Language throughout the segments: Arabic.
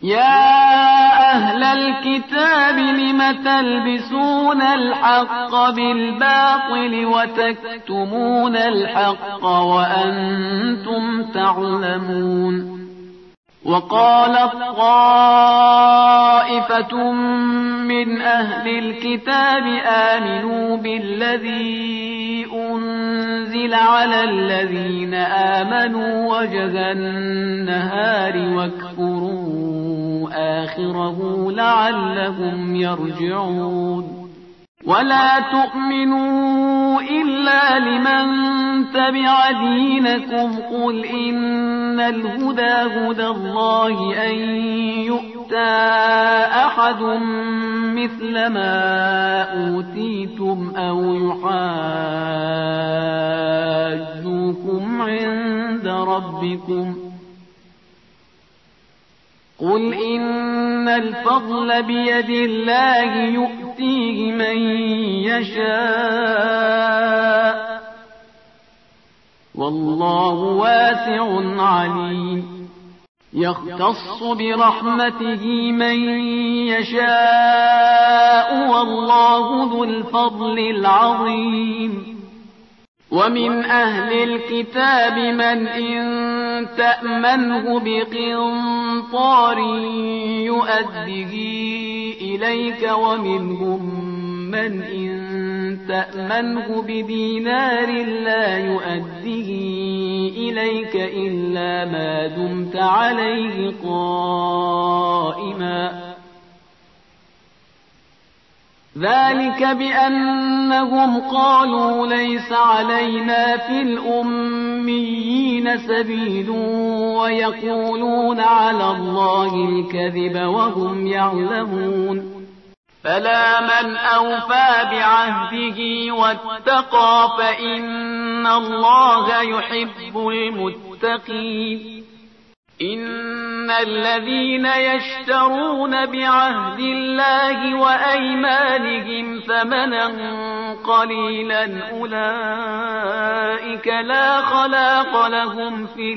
يا أهل الكتاب لم تلبسون الحق بالباطل وتكتمون الحق وأنتم تعلمون. وقالت طائفة من أهل الكتاب آمنوا بالذي أنزل على الذين آمنوا وجه النهار واكفروا آخره لعلهم يرجعون. ولا تؤمنوا إلا لمن تبع دينكم قل إن الهدى هدى الله أن يؤتى أحد مثل ما أوتيتم أو يحاجوكم عند ربكم قل إن الفضل بيد الله يؤتيه من يشاء والله واسع عليم. يختص برحمته من يشاء والله ذو الفضل العظيم. ومن أهل الكتاب من إن تأمنه بقنطار يؤده إليك ومنهم من إن تأمنه بدينار لا يؤده إليك إلا ما دمت عليه قائما. ذلك بأنهم قالوا ليس علينا في الأميين سبيل ويقولون على الله الكذب وهم يعلمون. فلا من أوفى بعهده واتقى فإن الله يحب المتقين. إن الذين يشترون بعهد الله وأيمانهم ثمنا قليلا أولئك لا خلاق لهم في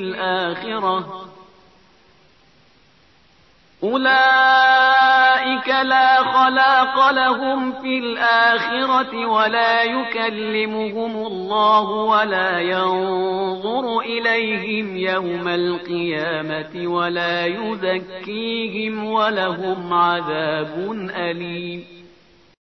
الآخرة ولا يكلمهم الله ولا ينظر إليهم يوم القيامة ولا يزكيهم ولهم عذاب أليم.